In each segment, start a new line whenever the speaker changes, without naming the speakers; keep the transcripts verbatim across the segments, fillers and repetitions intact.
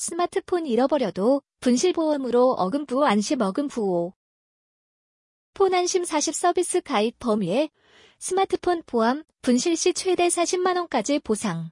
스마트폰 잃어버려도 분실보험으로 어금부 안심 어금부오. 폰안심 사십 서비스 가입 범위에 스마트폰 포함 분실 시 최대 사십만 원까지 보상.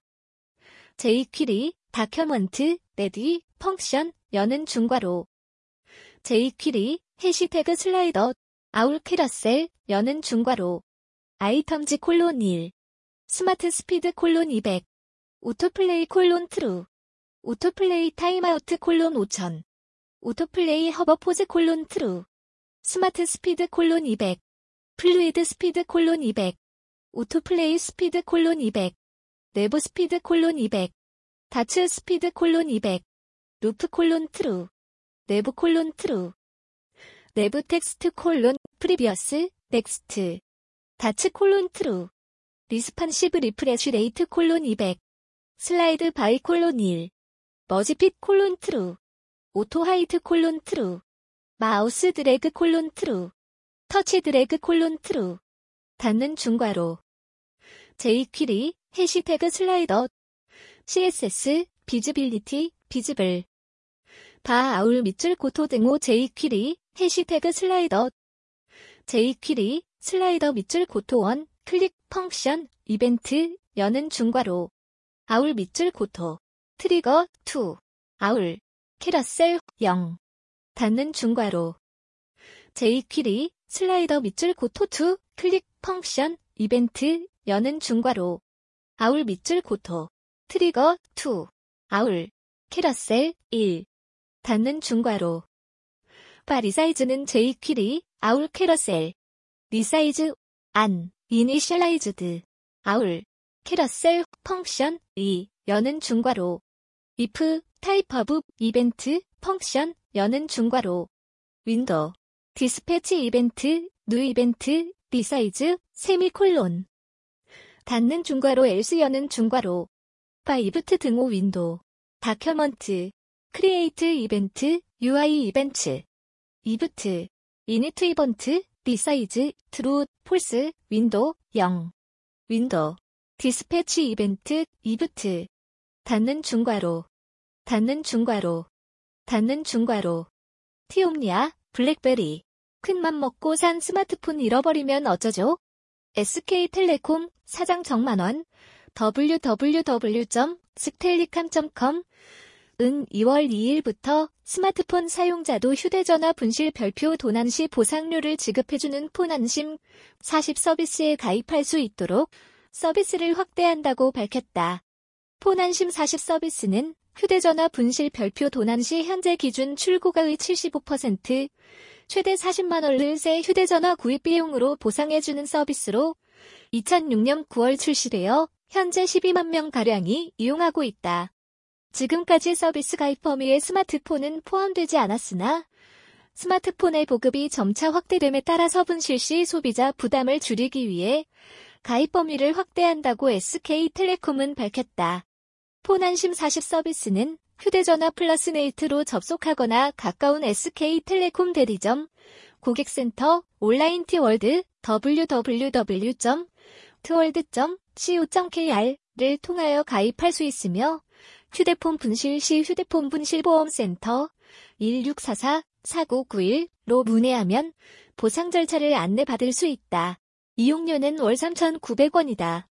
제이퀴리, 다큐먼트, 레디, 펑션, 여는 중괄호. 제이퀴리, 해시태그 슬라이더, 아울 캐러셀, 여는 중괄호. 아이텀즈 콜론 일. 스마트 스피드 콜론 이백. 오토플레이 콜론 트루. 오토플레이 타임아우트 콜론 오천. 오토플레이 허버포즈 콜론 트루. 스마트 스피드 콜론 이백. 플루이드 스피드 콜론 이백. 오토플레이 스피드 콜론 이백. 내부 스피드 콜론 이백. 다츠 스피드 콜론 이백. 루프 콜론 트루. 내부 콜론 트루. 내부 텍스트 콜론 프리비어스 넥스트. 다츠 콜론 트루. 리스판시브 리프레쉬 레이트 콜론 이백. 슬라이드 바이 콜론 일. 머지핏 콜론 트루. 오토 하이트 콜론 트루. 마우스 드래그 콜론 트루. 터치 드래그 콜론 트루. 닫는 중괄호. 제이퀴리, 해시태그 슬라이더. 씨에스에스, 비즈빌리티, 비즈블. 바 아울 밑줄 고토 등호 제이퀴리, 해시태그 슬라이더. 제이퀴리, 슬라이더 밑줄 고토 원, 클릭, 펑션, 이벤트, 여는 중괄호. 아울 밑줄 고토. 트리거, 이. 아울. 캐러셀, 영. 닫는 중괄호. 제이퀴리, 슬라이더 밑줄 고토 이, 클릭, 펑션, 이벤트, 여는 중괄호. 아울 밑줄 고토. 트리거, 이. 아울. 캐러셀, 일. 닫는 중괄호. 바 리사이즈는 제이퀴리, 아울 캐러셀. 리사이즈, 안, 이니셜라이즈드. 아울. 캐러셀, 펑션, 이, 여는 중괄호. if, 타입 오브, 이벤트, 펑션, 여는 중괄호. 윈도우. 디스패치 이벤트, 뉴 이벤트, 리사이즈, 세미콜론. 닫는 중괄호 else 여는 중괄호. 바 이브트 등호 윈도우. 다큐먼트. 크리에이트 이벤트, 유아이 이벤트. 이브트. 이니트 이번트, 리사이즈, 트루, 폴스, 윈도우, 영. 윈도우. 디스패치 이벤트, 이브트. 닫는 중괄호. 닫는 중괄호. 닫는 중괄호. 티옴니아, 블랙베리. 큰맘 먹고 산 스마트폰 잃어버리면 어쩌죠? 에스케이텔레콤, 사장 정만원, 더블유 더블유 더블유 점 스텔리캄 점 컴. 은 이월 이일부터 스마트폰 사용자도 휴대전화 분실 별표 도난 시 보상료를 지급해주는 폰안심 사십 서비스에 가입할 수 있도록 서비스를 확대한다고 밝혔다. 폰안심 사십 서비스는 휴대전화 분실 별표 도난 시 현재 기준 출고가의 칠십오 퍼센트, 최대 사십만 원을 새 휴대전화 구입 비용으로 보상해주는 서비스로 이천육년 구월 출시되어 현재 십이만 명가량이 이용하고 있다. 지금까지 서비스 가입 범위에 스마트폰은 포함되지 않았으나 스마트폰의 보급이 점차 확대됨에 따라서 분실 시 소비자 부담을 줄이기 위해 가입 범위를 확대한다고 에스케이텔레콤은 밝혔다. 폰안심 사십 서비스는 휴대전화 플러스 네이트로 접속하거나 가까운 에스케이텔레콤 대리점, 고객센터, 온라인 티월드, 더블유 더블유 더블유 점 티월드 점 씨오 점 케이알을 통하여 가입할 수 있으며 휴대폰 분실 시 휴대폰 분실보험센터 일육사사 사구구일로 문의하면 보상 절차를 안내받을 수 있다. 이용료는 월 삼천구백 원이다.